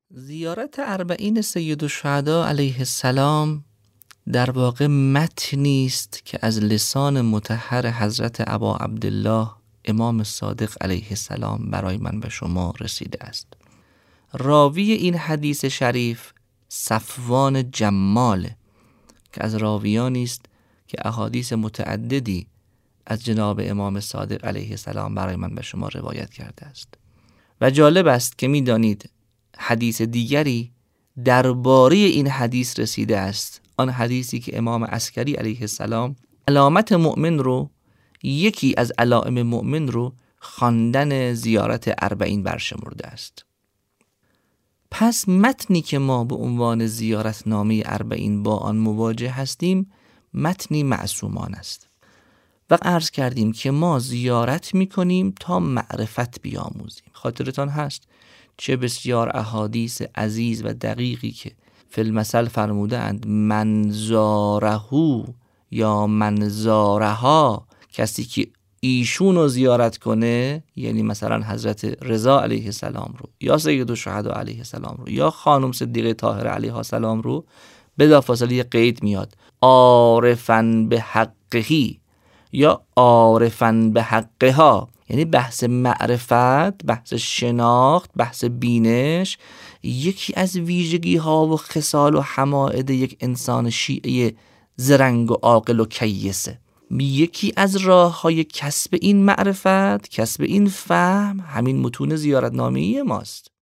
زیارت اربعین سید الشهدا علیه السلام در واقع متنی است که از لسان مطهر حضرت ابا عبدالله امام صادق علیه السلام برای من و شما رسیده است. راوی این حدیث شریف صفوان جمال که از راویانی است که احادیث متعددی از جناب امام صادق علیه السلام برای من و شما روایت کرده است. و جالب است که می دانید حدیث دیگری درباره این حدیث رسیده است، آن حدیثی که امام عسکری علیه السلام علامت مؤمن رو، یکی از علائم مؤمن رو خواندن زیارت اربعین برشمرده است. پس متنی که ما به عنوان زیارت نامه اربعین با آن مواجه هستیم متنی معصومان است و عرض کردیم که ما زیارت میکنیم تا معرفت بیاموزیم. خاطرتان هست چه بسیار احادیث عزیز و دقیقی که فی المثل فرموده اند من زارهو یا من زارها، کسی که ایشون رو زیارت کنه، یعنی مثلا حضرت رضا علیه السلام رو یا سید الشهدا علیه السلام رو یا خانم صدیقه طاهره علیها السلام رو، بلافاصله یه قید میاد عارفن به حقهی یا عارفن به حقها، یعنی بحث معرفت، بحث شناخت، بحث بینش یکی از ویژگی ها و خصال و حمائد یک انسان شیعه زرنگ و عاقل و کیسه. یکی از راه های کسب این معرفت، کسب این فهم، همین متون زیارتنامه‌ای ماست.